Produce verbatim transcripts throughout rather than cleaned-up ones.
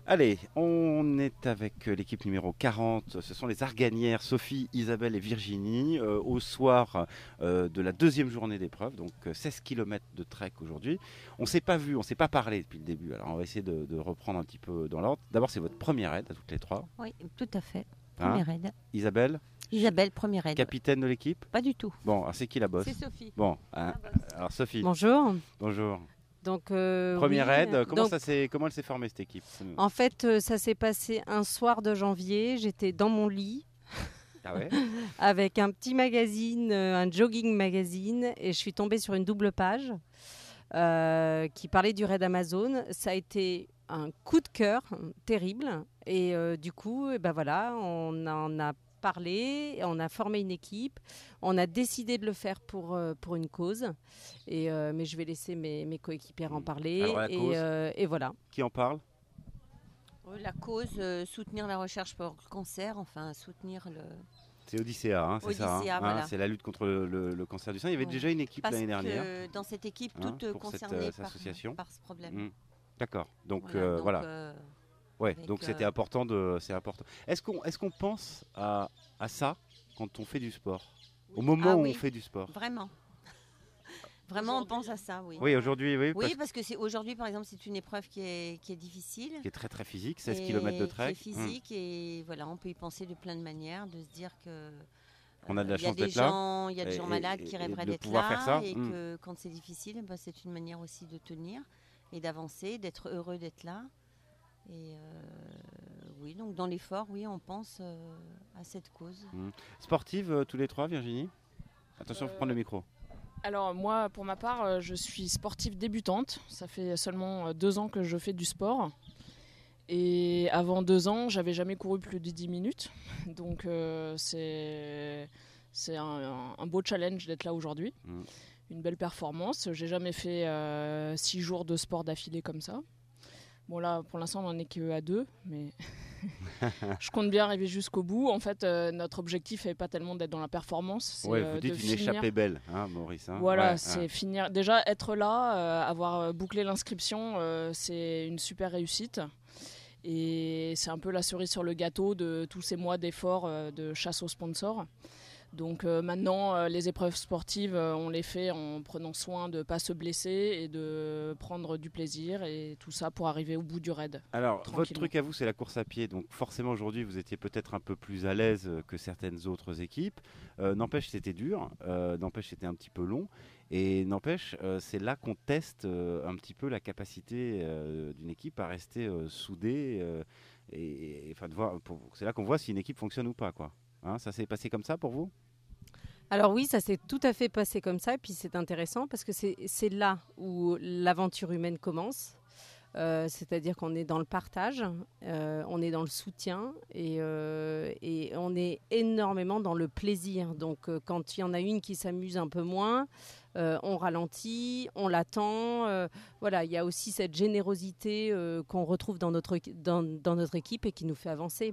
Allez, on est avec l'équipe numéro quarante, ce sont les Arganières, Sophie, Isabelle et Virginie, euh, au soir euh, de la deuxième journée d'épreuve, donc seize kilomètres de trek aujourd'hui. On ne s'est pas vu, on ne s'est pas parlé depuis le début, alors on va essayer de, de reprendre un petit peu dans l'ordre. D'abord, c'est votre première aide à toutes les trois. Oui, tout à fait, Hein première aide. Isabelle, Isabelle, première aide. capitaine de l'équipe. Pas du tout. Bon, alors c'est qui la bosse? C'est Sophie. Bon, hein, alors Sophie, Bonjour. bonjour. Donc, euh, Première oui, aide, comment, donc, ça s'est, comment elle s'est formée cette équipe? En fait, euh, ça s'est passé un soir de janvier. J'étais dans mon lit Ah ouais? avec un petit magazine, euh, un jogging magazine, et je suis tombée sur une double page euh, qui parlait du raid Amazon. Ça a été un coup de cœur terrible, et euh, du coup, eh ben voilà, on en a parlé, on a formé une équipe, on a décidé de le faire pour, euh, pour une cause, et, euh, mais je vais laisser mes, mes coéquipières en parler. Alors, la et, cause euh, et voilà. Qui en parle? La cause, euh, soutenir la recherche pour le cancer, enfin soutenir le... C'est Odyssea, hein, c'est ça. Odyssea, hein, voilà. hein, c'est la lutte contre le, le- le cancer du sein. Il y avait Bon. déjà une équipe Parce l'année dernière. que dans cette équipe, Hein, toutes pour cette, concernées euh, par, association. par ce problème. Mm. D'accord. Donc Voilà, euh, donc, voilà. euh, Ouais. avec, Donc c'était euh, important de, c'est important. Est-ce qu'on, est-ce qu'on pense à, à ça quand on fait du sport? Au moment Ah où oui. on fait du sport. Vraiment. Vraiment, on pense à ça, oui. Oui, aujourd'hui, oui. Oui, parce parce que c'est aujourd'hui, par exemple, c'est une épreuve qui est, qui est difficile. qui est très très physique, seize et kilomètres de trek. Qui est physique, et voilà, on peut y penser de plein de manières, de se dire que... On a de la euh, il y a chance des d'être là. gens, il y a des Et- gens et- malades et- qui et rêveraient de d'être pouvoir là, faire ça. et Mm. que quand c'est difficile, eh ben, c'est une manière aussi de tenir et d'avancer, d'être heureux d'être là. Et euh, oui, donc dans l'effort, oui, on pense euh, à cette cause. Mm. Sportive euh, tous les trois, Virginie. Attention, faut Euh, prendre le micro. Alors moi, pour ma part, euh, je suis sportive débutante. Ça fait seulement euh, deux ans que je fais du sport. Et avant deux ans, j'avais jamais couru plus de dix minutes. Donc euh, c'est, c'est un, un- un beau challenge d'être là aujourd'hui. Mm. Une belle performance. J'ai jamais fait euh, six jours de sport d'affilée comme ça. Bon là, pour l'instant, on n'en est qu'à deux, mais je compte bien arriver jusqu'au bout. En fait, euh, notre objectif n'est pas tellement d'être dans la performance. C'est, Ouais, euh, vous dites de une finir... échappée belle, hein, Maurice. hein. Voilà, Ouais, c'est hein. finir. Déjà, être là, euh, avoir bouclé l'inscription, euh, c'est une super réussite. Et c'est un peu la cerise sur le gâteau de tous ces mois d'efforts euh, de chasse aux sponsors. Donc euh, maintenant, euh, les épreuves sportives, euh, on les fait en prenant soin de ne pas se blesser et de prendre du plaisir, et tout ça pour arriver au bout du raid. Alors, votre Tranquillement. truc à vous, c'est la course à pied. Donc, forcément, aujourd'hui, vous étiez peut-être un peu plus à l'aise euh, que certaines autres équipes. Euh, n'empêche, c'était dur. Euh, n'empêche, c'était un petit peu long. Et n'empêche, euh, c'est là qu'on teste euh, un petit peu la capacité euh, d'une équipe à rester euh, soudée. euh, et, et- enfin, de voir, pour- c'est là qu'on voit si une équipe fonctionne ou pas, quoi. Hein, ça s'est passé comme ça pour vous? Alors oui, ça s'est tout à fait passé comme ça, et puis c'est intéressant parce que c'est c'est là où l'aventure humaine commence. Euh, c'est-à-dire qu'on est dans le partage, euh, on est dans le soutien, et, euh, et on est énormément dans le plaisir. Donc euh, quand il y en a une qui s'amuse un peu moins, euh, on ralentit, on l'attend. euh, voilà, il y a aussi cette générosité euh, qu'on retrouve dans notre, dans, dans notre équipe et qui nous fait avancer.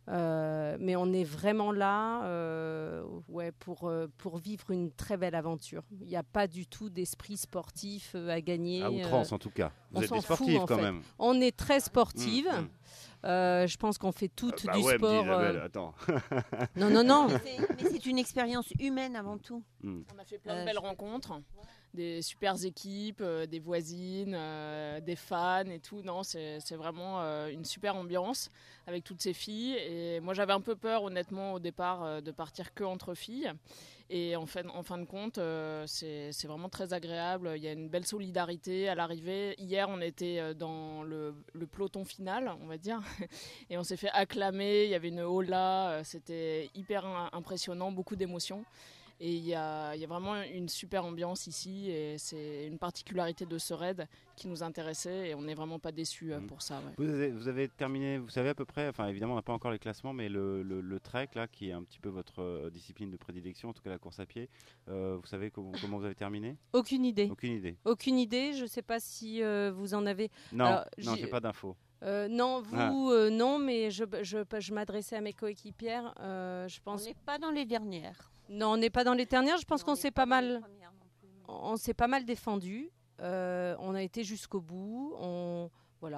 Euh, mais on est vraiment là euh, ouais, pour, euh, pour vivre une très belle aventure. Il n'y a pas du tout d'esprit sportif euh, à gagner. À outrance, en tout cas. Vous on êtes s'en des fout, sportifs, en quand fait. même. On est très sportive. Mmh, mmh. Euh, je pense qu'on fait toutes Bah du ouais, me dit sport. Isabelle, euh, attends. Non, non, non. Mais c'est- mais c'est une expérience humaine avant tout. Mm. On a fait plein Euh, de belles je- rencontres, des super équipes, euh, des voisines, euh, des fans et tout. Non, c'est c'est vraiment euh, une super ambiance avec toutes ces filles. Et moi, j'avais un peu peur, honnêtement, au départ, euh, de partir que entre filles. Et en fin, en fin de compte, euh, c'est c'est vraiment très agréable. Il y a une belle solidarité à l'arrivée. Hier, on était euh, dans le, le peloton final, on va dire. Et on s'est fait acclamer. Il y avait une hola. euh, C'était hyper im- impressionnant, beaucoup d'émotions. Et il y a, il y a vraiment une super ambiance ici, et c'est une particularité de ce raid qui nous intéressait, et on n'est vraiment pas déçus euh, Mhm. pour ça. Ouais. Vous avez, vous avez terminé, vous savez à peu près, enfin évidemment on n'a pas encore les classements, mais le, le, le trek là, qui est un petit peu votre euh, discipline de prédilection, en tout cas la course à pied, euh, vous savez comment, comment vous avez terminé? Aucune idée. Aucune idée. Aucune idée. Je ne sais pas si euh, vous en avez. Non, Alors, non, j'ai- j'ai pas d'infos. Euh, non, vous, euh, non, mais je, je, je m'adressais à mes coéquipières. euh, je On pense. n'est pas dans les dernières. Non, on n'est pas dans les dernières. Je pense On qu'on n'est s'est pas pas dans les mal. premières non plus, mais- On s'est pas mal défendu. Euh, on a été jusqu'au bout. On, voilà.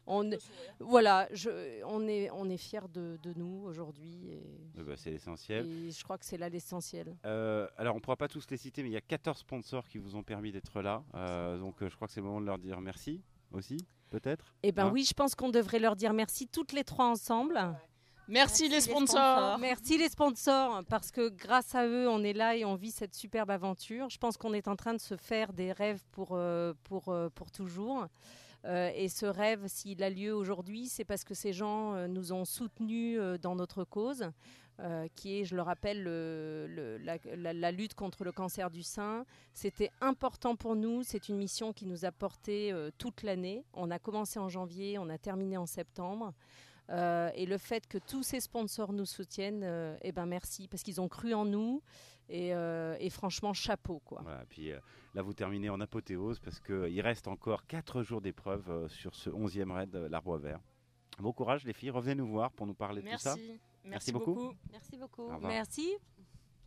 on, voilà, je, on est, on est fiers de, de nous aujourd'hui. Et, eh ben, c'est l'essentiel. Et je crois que c'est là l'essentiel. Euh, alors, on ne pourra pas tous les citer, mais il y a quatorze sponsors qui vous ont permis d'être là. Euh, donc, euh, je crois que c'est le moment de leur dire merci aussi, peut-être. Eh bien hein oui, je pense qu'on devrait leur dire merci toutes les trois ensemble. Merci, Merci les les sponsors. sponsors. Merci les sponsors, parce que grâce à eux, on est là et on vit cette superbe aventure. Je pense qu'on est en train de se faire des rêves pour, euh, pour, euh, pour toujours. Euh, et ce rêve, s'il a lieu aujourd'hui, c'est parce que ces gens euh, nous ont soutenus euh, dans notre cause, euh, qui est, je le rappelle, le, le, la, la, la lutte contre le cancer du sein. C'était important pour nous. C'est une mission qui nous a porté euh, toute l'année. On a commencé en janvier, on a terminé en septembre. Euh, et le fait que tous ces sponsors nous soutiennent, euh, eh ben merci, parce qu'ils ont cru en nous. Et, euh, et franchement, chapeau, quoi. Voilà, puis euh, là, vous terminez en apothéose parce qu'il reste encore quatre jours d'épreuve euh, sur ce onzième raid euh, l'Arbre Vert. Bon courage, les filles. Revenez nous voir pour nous parler de tout ça. Merci. Merci, Merci beaucoup. beaucoup. Merci beaucoup. Au revoir. Merci.